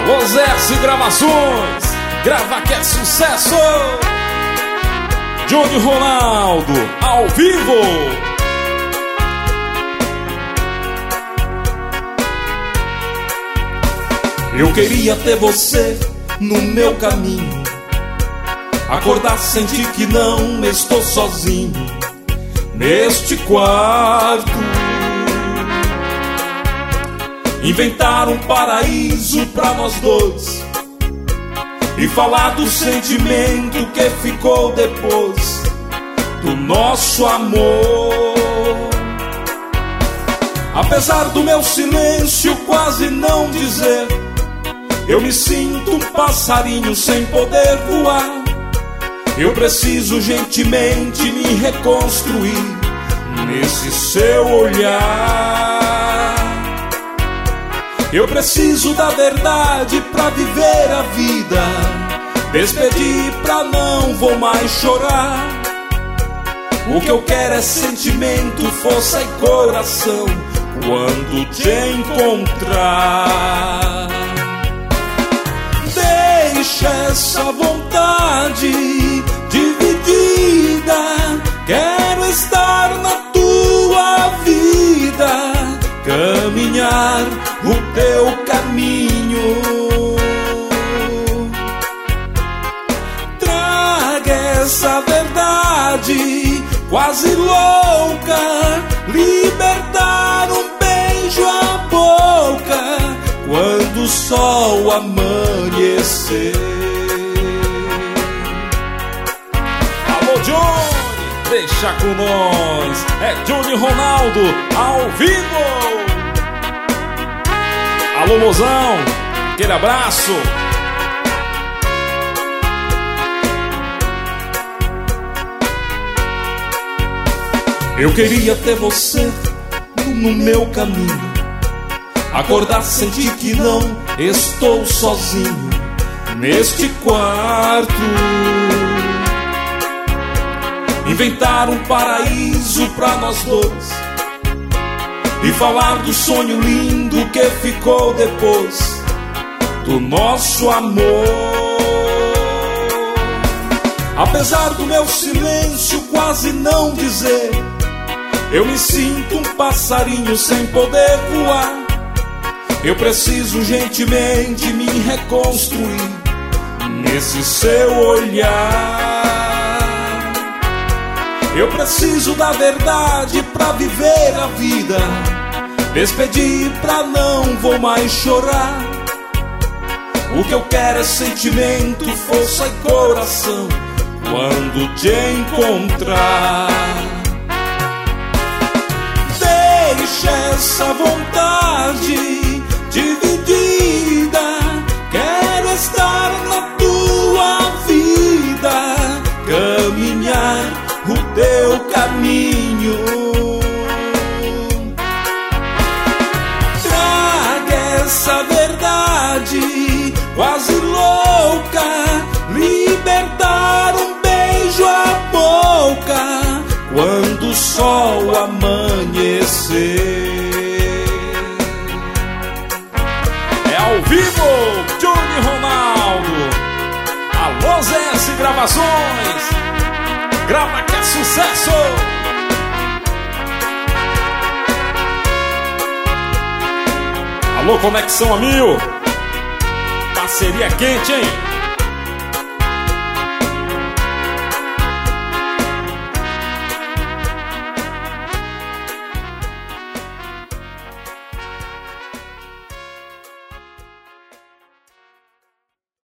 Alô ZS Gravações, grava que é sucesso. Johnny Ronaldo, ao vivo. Eu queria ter você no meu caminho, acordar, sentir que não estou sozinho neste quarto, inventar um paraíso pra nós dois e falar do sentimento que ficou depois do nosso amor. Apesar do meu silêncio quase não dizer, eu me sinto um passarinho sem poder voar. Eu preciso gentilmente me reconstruir nesse seu olhar. Eu preciso da verdade pra viver a vida, despedir pra não vou mais chorar. O que eu quero é sentimento, força e coração quando te encontrar. Deixa essa vontade dividida, quero estar na tua vida, caminhar o teu caminho. Traga essa verdade quase louca, libertar um beijo à boca quando o sol amanhecer. Alô Johnny, deixa com nós. É Johnny Ronaldo, ao vivo. Alô mozão, aquele abraço. Eu queria ter você no meu caminho, acordar, sentir que não estou sozinho neste quarto, inventar um paraíso pra nós dois e falar do sonho lindo que ficou depois do nosso amor. Apesar do meu silêncio quase não dizer, eu me sinto um passarinho sem poder voar. Eu preciso gentilmente me reconstruir nesse seu olhar. Eu preciso da verdade pra viver a vida, despedir pra não vou mais chorar. O que eu quero é sentimento, força e coração quando te encontrar. Deixa essa vontade dividida, quero estar na tua vida, caminhar o teu caminho. Traga essa verdade quase louca, libertar um beijo à boca quando o sol amanhecer. É ao vivo, Johnny Ronaldo. Alô ZS Gravações, grava que é sucesso. Alô Conexão a Mil, parceria quente, hein?